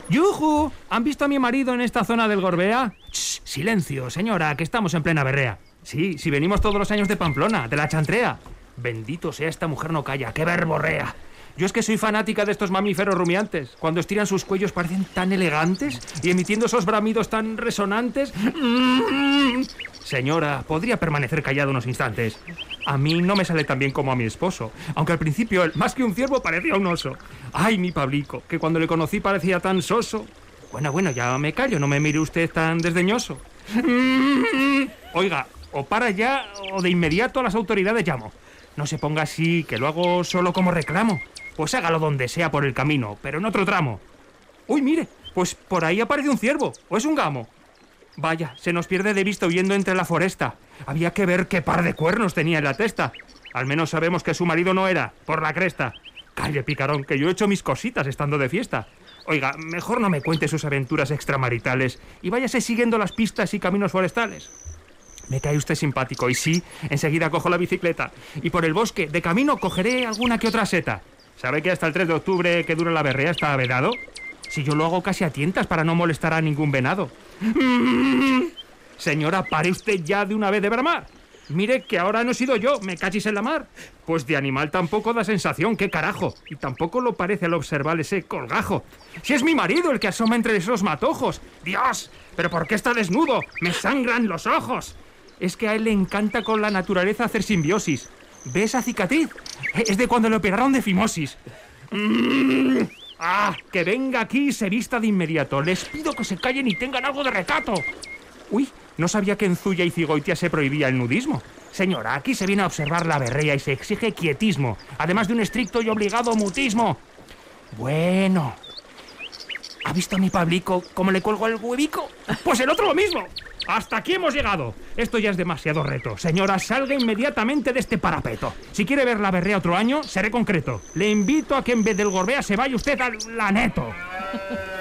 ¡Yujú! ¿Han visto a mi marido en esta zona del Gorbea? ¡Shh! Silencio, señora, que estamos en plena berrea. Sí, si venimos todos los años de Pamplona, de la Chantrea. Bendito sea esta mujer, no calla, ¡qué verborrea! Yo es que soy fanática de estos mamíferos rumiantes. Cuando estiran sus cuellos parecen tan elegantes y emitiendo esos bramidos tan resonantes. Señora, podría permanecer callado unos instantes. A mí no me sale tan bien como a mi esposo, aunque al principio él, más que un ciervo, parecía un oso. ¡Ay, mi Pablico, que cuando le conocí parecía tan soso! Bueno, ya me callo, no me mire usted tan desdeñoso. Oiga, o para ya o de inmediato a las autoridades llamo. No se ponga así, que lo hago solo como reclamo. Pues hágalo donde sea por el camino, pero en otro tramo. ¡Uy, mire! Pues por ahí aparece un ciervo, o es un gamo. Vaya, se nos pierde de vista huyendo entre la foresta. Había que ver qué par de cuernos tenía en la testa. Al menos sabemos que su marido no era, por la cresta. Calle, picarón, que yo he hecho mis cositas estando de fiesta. Oiga, mejor no me cuente sus aventuras extramaritales y váyase siguiendo las pistas y caminos forestales. Me cae usted simpático y sí, enseguida cojo la bicicleta. Y por el bosque, de camino, cogeré alguna que otra seta. ¿Sabe que hasta el 3 de octubre que dura la berrea está vedado? Si yo lo hago casi a tientas para no molestar a ningún venado. Señora, pare usted ya de una vez de bramar. Mire que ahora no he sido yo, me cachis en la mar. Pues de animal tampoco da sensación, qué carajo. Y tampoco lo parece al observar ese colgajo. Si es mi marido el que asoma entre esos matojos. ¡Dios! ¿Pero por qué está desnudo? ¡Me sangran los ojos! Es que a él le encanta con la naturaleza hacer simbiosis. ¿Ve esa cicatriz? Es de cuando le operaron de fimosis. ¡Ah! Que venga aquí y se vista de inmediato. Les pido que se callen y tengan algo de recato. Uy, no sabía que en Zuya y Cigoitia se prohibía el nudismo. Señora, aquí se viene a observar la berrea y se exige quietismo, además de un estricto y obligado mutismo. Bueno, ¿ha visto a mi Pablico cómo le cuelgo el huevico? Pues el otro lo mismo. ¡Hasta aquí hemos llegado! Esto ya es demasiado reto. Señora, salga inmediatamente de este parapeto. Si quiere ver la berrea otro año, seré concreto. Le invito a que en vez del Gorbea se vaya usted al Laneto.